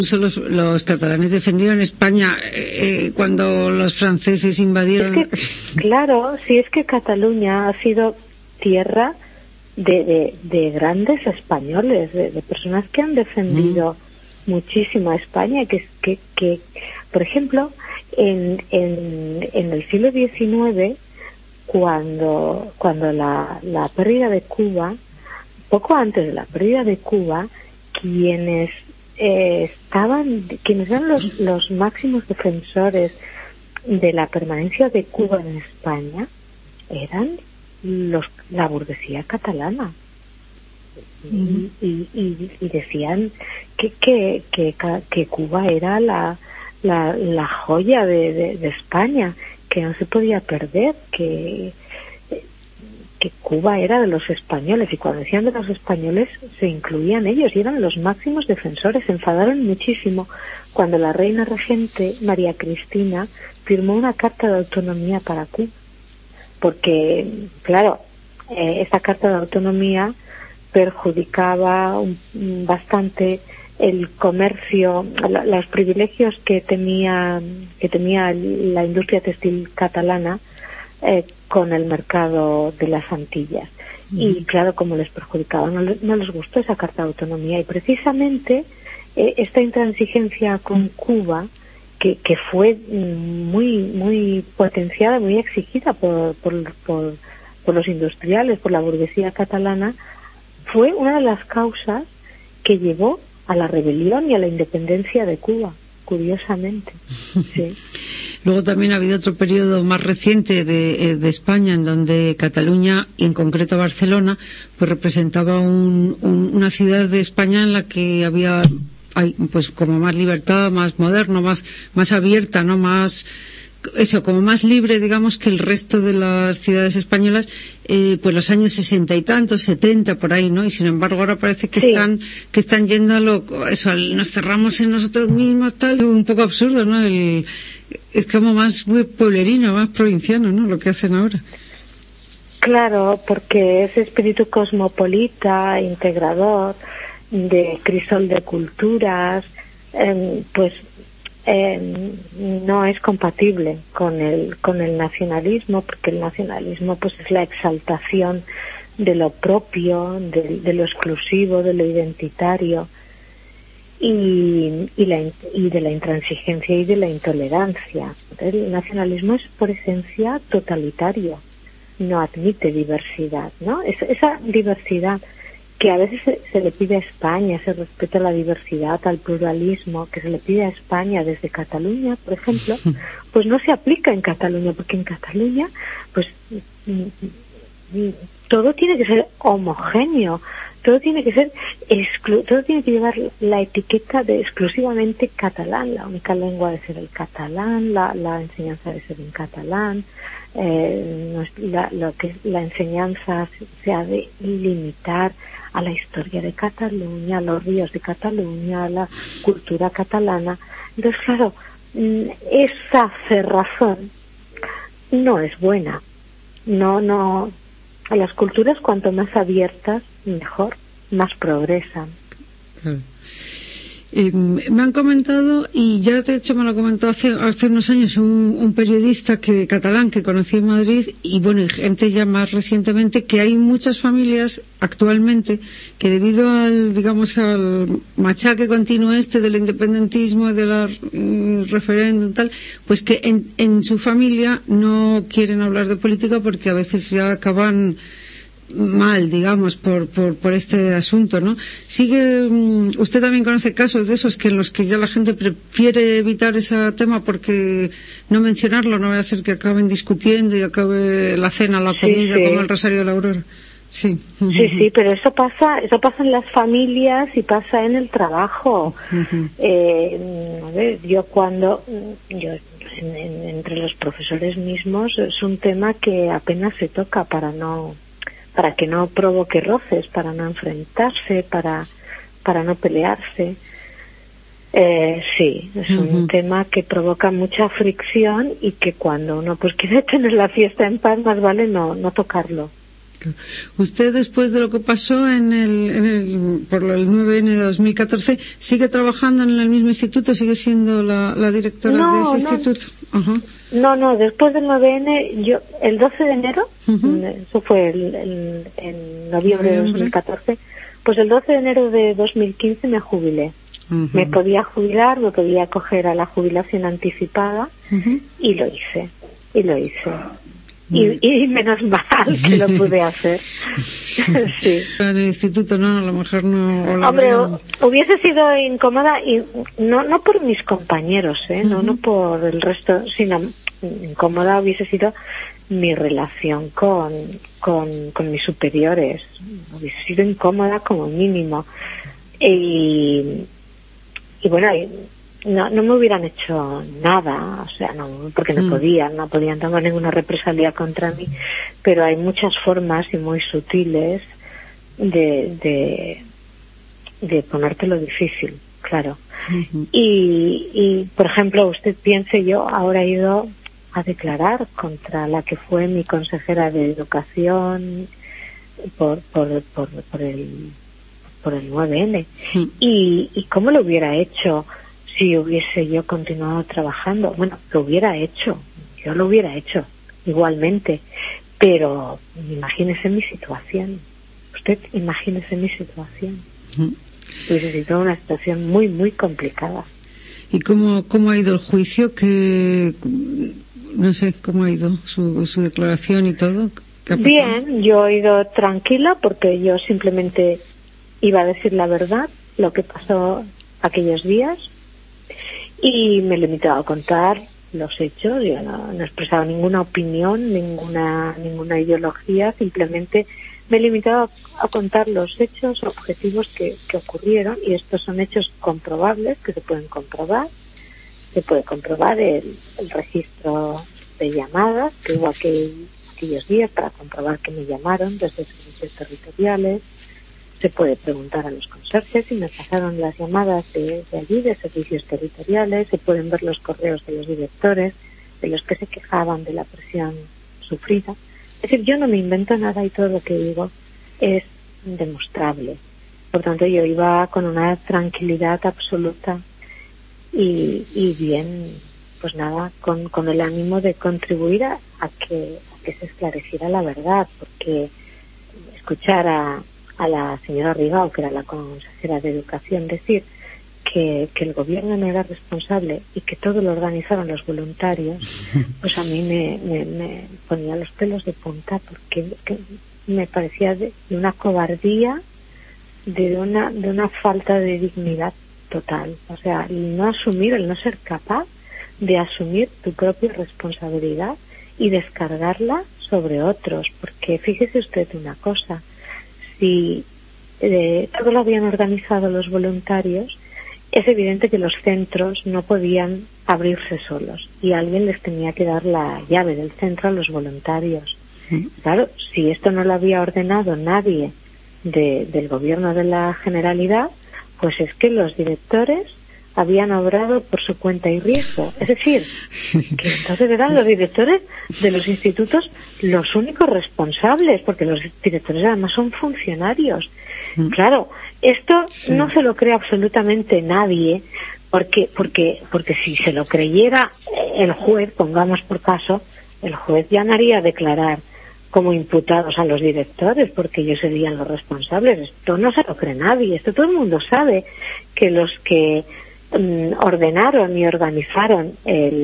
Los catalanes defendieron España cuando los franceses invadieron. Claro, sí, es que Cataluña ha sido tierra de grandes españoles, de personas que han defendido muchísimo a España, que por ejemplo, en el siglo XIX, cuando la pérdida de Cuba, poco antes de la pérdida de Cuba, quienes eran los máximos defensores de la permanencia de Cuba en España eran la burguesía catalana. Y decían que Cuba era la joya de España, que no se podía perder, que Cuba era de los españoles, y cuando decían de los españoles se incluían ellos y eran los máximos defensores. Se enfadaron muchísimo cuando la reina regente María Cristina firmó una carta de autonomía para Cuba, porque claro, esta carta de autonomía perjudicaba bastante el comercio, los privilegios que tenía la industria textil catalana con el mercado de las Antillas. Y claro, como les perjudicaba, no les gustó esa carta de autonomía, y precisamente esta intransigencia con Cuba, que fue muy potenciada, muy exigida por los industriales, por la burguesía catalana, fue una de las causas que llevó a la rebelión y a la independencia de Cuba, curiosamente. Sí. Luego también ha habido otro periodo más reciente de España, en donde Cataluña, y en concreto Barcelona, pues representaba una ciudad de España en la que hay pues como más libertad, más moderno, más abierta, ¿no? Como más libre, digamos, que el resto de las ciudades españolas, pues los años 60 y tantos, 70, por ahí, ¿no? Y sin embargo ahora parece que están yendo a nos cerramos en nosotros mismos, tal, un poco absurdo, ¿no? Es como más pueblerino, más provinciano, ¿no? Lo que hacen ahora. Claro, porque ese espíritu cosmopolita, integrador, de crisol de culturas, no es compatible con el nacionalismo, porque el nacionalismo pues es la exaltación de lo propio, de lo exclusivo, de lo identitario, y de la intransigencia y de la intolerancia. El nacionalismo es por esencia totalitario, no admite diversidad, ¿no? Esa diversidad que a veces se le pide a España, ese respeto a la diversidad, al pluralismo, que se le pide a España desde Cataluña, por ejemplo, pues no se aplica en Cataluña, porque en Cataluña pues todo tiene que ser homogéneo, todo tiene que ser todo tiene que llevar la etiqueta de exclusivamente catalán. La única lengua debe ser el catalán, la enseñanza debe ser en catalán, la enseñanza se ha de limitar a la historia de Cataluña, a los ríos de Cataluña, a la cultura catalana. Entonces, claro, esa cerrazón no es buena. No. A las culturas, cuanto más abiertas, mejor, más progresan. Me han comentado, y ya de hecho me lo comentó hace unos años un periodista catalán que conocí en Madrid, y bueno, y gente ya más recientemente, que hay muchas familias actualmente que debido al machaque continuo del independentismo, del referéndum, tal, pues que en su familia no quieren hablar de política porque a veces ya acaban mal, digamos, por este asunto, ¿no? ¿Usted también conoce casos de esos en los que ya la gente prefiere evitar ese tema porque no mencionarlo, no va a ser que acaben discutiendo y acabe la cena, la comida, como el Rosario de la Aurora? Sí, pero eso pasa en las familias y pasa en el trabajo. Entre los profesores mismos es un tema que apenas se toca para que no provoque roces, para no enfrentarse, para no pelearse. Es un tema que provoca mucha fricción y que cuando uno pues quiere tener la fiesta en paz, más vale no tocarlo. Usted, después de lo que pasó por el 9N de 2014, ¿sigue trabajando en el mismo instituto? ¿Sigue siendo la directora de ese instituto? Ajá. No, después del 9N, yo, el 12 de enero, eso fue en noviembre de 2014, pues el 12 de enero de 2015 me jubilé. Me podía jubilar, me podía acoger a la jubilación anticipada y lo hice. Y menos mal que lo pude hacer. Sí. En el instituto no, a lo mejor no. Hombre, hubiese sido incómoda, y no por mis compañeros, no por el resto, sino incómoda hubiese sido mi relación con mis superiores. Hubiese sido incómoda como mínimo. Y bueno, no me hubieran hecho nada, o sea, no, porque no podían tomar ninguna represalia contra mí, pero hay muchas formas y muy sutiles de ponértelo difícil, claro. Y por ejemplo, usted piense, yo ahora he ido a declarar contra la que fue mi consejera de educación por el 9N. ¿Y cómo lo hubiera hecho si hubiese yo continuado trabajando? Bueno, yo lo hubiera hecho igualmente, pero imagínese mi situación. Usted imagínese mi situación. Hubiese sido una situación muy, muy complicada. ¿Y cómo ha ido el juicio? Que no sé, ¿cómo ha ido su declaración y todo? Bien, yo he ido tranquila porque yo simplemente iba a decir la verdad, lo que pasó aquellos días, y me he limitado a contar los hechos. Yo no he expresado ninguna opinión, ninguna ideología, simplemente me he limitado a contar los hechos objetivos que ocurrieron, y estos son hechos comprobables, que se pueden comprobar. Se puede comprobar el registro de llamadas que hubo aquellos días para comprobar que me llamaron desde servicios territoriales. Se puede preguntar a los conserjes si me pasaron las llamadas de allí, de servicios territoriales. Se pueden ver los correos de los directores, de los que se quejaban de la presión sufrida. Es decir, yo no me invento nada y todo lo que digo es demostrable. Por tanto, yo iba con una tranquilidad absoluta y bien, pues nada, con el ánimo de contribuir a que se esclareciera la verdad, porque escuchar a la señora Rigao, que era la consejera de Educación, decir que el gobierno no era responsable y que todo lo organizaron los voluntarios, pues a mí me ponía los pelos de punta, porque me parecía de una cobardía, de una falta de dignidad total. O sea, el no ser capaz de asumir tu propia responsabilidad y descargarla sobre otros, porque fíjese usted una cosa, si todo lo habían organizado los voluntarios, es evidente que los centros no podían abrirse solos y alguien les tenía que dar la llave del centro a los voluntarios. Claro, si esto no lo había ordenado nadie del gobierno de la Generalidad, pues es que los directores habían obrado por su cuenta y riesgo. Es decir, que entonces eran los directores de los institutos los únicos responsables, porque los directores además son funcionarios. Claro, esto no se lo cree absolutamente nadie, porque si se lo creyera el juez, pongamos por caso, el juez ya no haría declarar como imputados a los directores, porque ellos serían los responsables. Esto no se lo cree nadie, esto todo el mundo sabe, que los que ordenaron y organizaron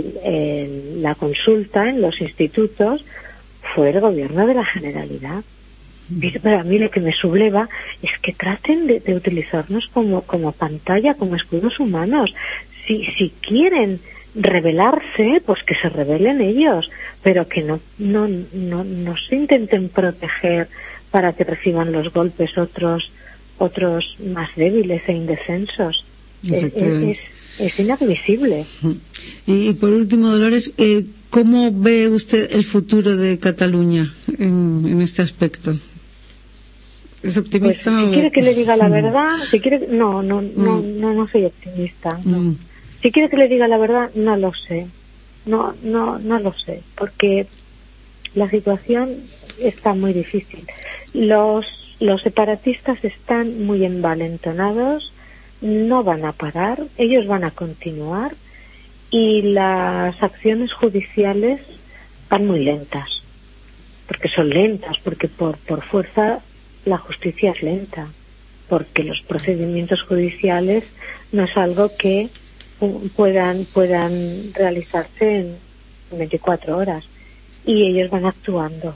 la consulta en los institutos fue el gobierno de la Generalidad. Pero a mí lo que me subleva es que traten de utilizarnos como pantalla, como escudos humanos. Si quieren rebelarse, pues que se rebelen ellos, pero que no se intenten proteger para que reciban los golpes otros más débiles e indefensos. Es inadmisible. Y por último, Dolores, ¿cómo ve usted el futuro de Cataluña en este aspecto? ¿Es optimista? Pues, si quiere que le diga la verdad, no soy optimista. No. Si quiere que le diga la verdad, no lo sé. No lo sé, porque la situación está muy difícil. Los separatistas están muy envalentonados, no van a parar, ellos van a continuar, y las acciones judiciales van muy lentas, porque son lentas, porque por fuerza la justicia es lenta, porque los procedimientos judiciales no es algo que puedan realizarse en 24 horas, y ellos van actuando,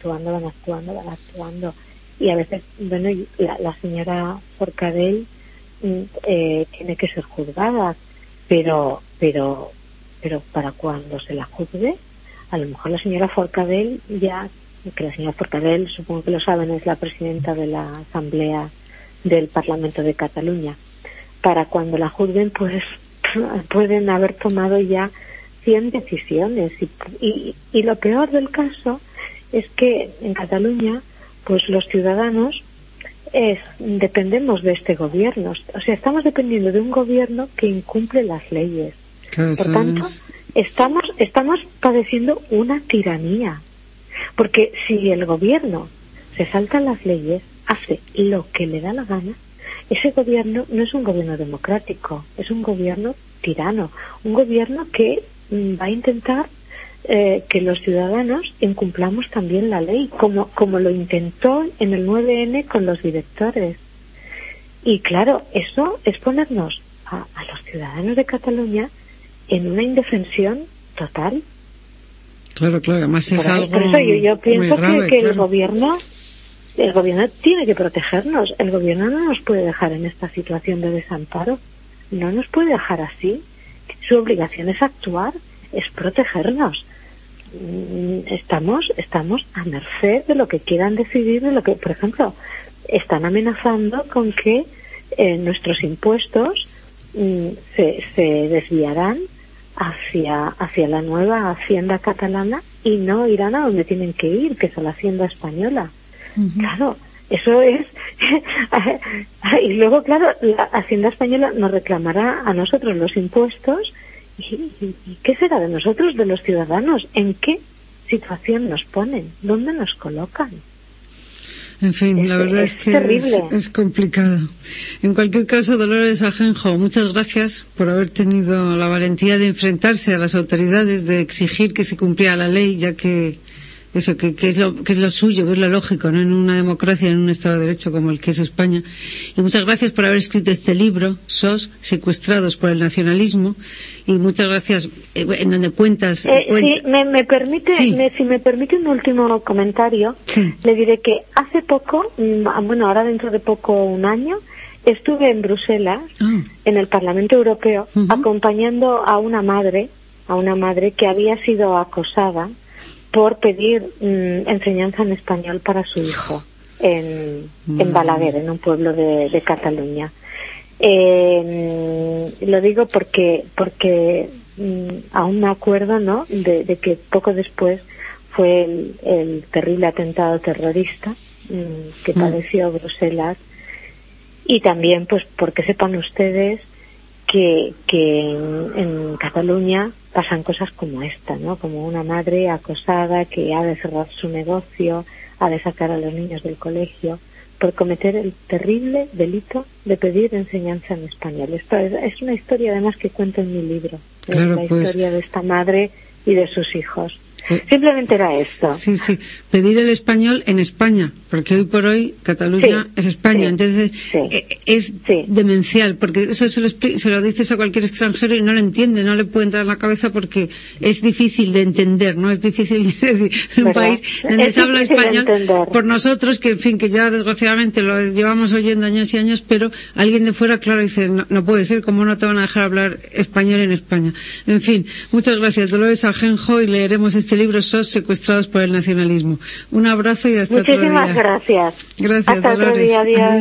y a veces, bueno, la señora Forcadell tiene que ser juzgada, pero para cuando se la juzgue, a lo mejor la señora Forcadell que la señora Forcadell, supongo que lo saben, es la presidenta de la Asamblea del Parlamento de Cataluña, para cuando la juzguen, pues pueden haber tomado ya 100 decisiones, y lo peor del caso es que en Cataluña, pues los ciudadanos dependemos de este gobierno, o sea, estamos dependiendo de un gobierno que incumple las leyes. Por tanto, estamos padeciendo una tiranía, porque si el gobierno se salta las leyes, hace lo que le da la gana, ese gobierno no es un gobierno democrático, es un gobierno tirano, un gobierno que va a intentar que los ciudadanos incumplamos también la ley, como lo intentó en el 9N con los directores. Y claro, eso es ponernos a los ciudadanos de Cataluña en una indefensión total. Claro, además es algo por eso yo pienso muy grave, que claro. el gobierno tiene que protegernos. El gobierno no nos puede dejar en esta situación de desamparo, no nos puede dejar así. Su obligación es actuar, es protegernos. Estamos a merced de lo que quieran decidir, de lo que, por ejemplo, están amenazando con que nuestros impuestos se desviarán hacia la nueva hacienda catalana y no irán a donde tienen que ir, que es a la hacienda española. Uh-huh. Claro, eso es y luego, claro, la hacienda española nos reclamará a nosotros los impuestos. ¿Y qué será de nosotros, de los ciudadanos? ¿En qué situación nos ponen? ¿Dónde nos colocan? En fin, la verdad es que es complicado. En cualquier caso, Dolores Ajenjo, muchas gracias por haber tenido la valentía de enfrentarse a las autoridades, de exigir que se cumpliera la ley, ya que eso que es lo suyo, que es lo lógico, ¿no?, en una democracia, en un Estado de Derecho como el que es España. Y muchas gracias por haber escrito este libro, SOS, secuestrados por el nacionalismo, y muchas gracias en donde cuentas... si me permite un último comentario, sí. Le diré que hace poco, ahora dentro de poco, un año, estuve en Bruselas, en el Parlamento Europeo, uh-huh, acompañando a una madre que había sido acosada por pedir enseñanza en español para su hijo en Balaguer, en un pueblo de Cataluña. Lo digo porque aún me acuerdo, ¿no?, de que poco después fue el terrible atentado terrorista que padeció Bruselas, y también pues porque sepan ustedes que en Cataluña pasan cosas como esta, ¿no? Como una madre acosada que ha de cerrar su negocio, ha de sacar a los niños del colegio por cometer el terrible delito de pedir enseñanza en español. Esto es una historia además que cuento en mi libro, claro, la historia de esta madre y de sus hijos. Simplemente era esto. Sí, pedir el español en España, porque hoy por hoy Cataluña es España, entonces es demencial, porque eso se lo dices a cualquier extranjero y no lo entiende, no le puede entrar en la cabeza porque es difícil de entender, ¿no? Es difícil de decir, en un país donde se habla español por nosotros, que en fin, que ya desgraciadamente lo llevamos oyendo años y años, pero alguien de fuera, claro, dice, no puede ser, ¿cómo no te van a dejar hablar español en España? En fin, muchas gracias, Dolores Ajenjo, y leeremos este libro, SOS, secuestrados por el nacionalismo. Un abrazo y hasta otro día. Muchísimas gracias. Gracias, hasta Dolores. Otro día, adiós.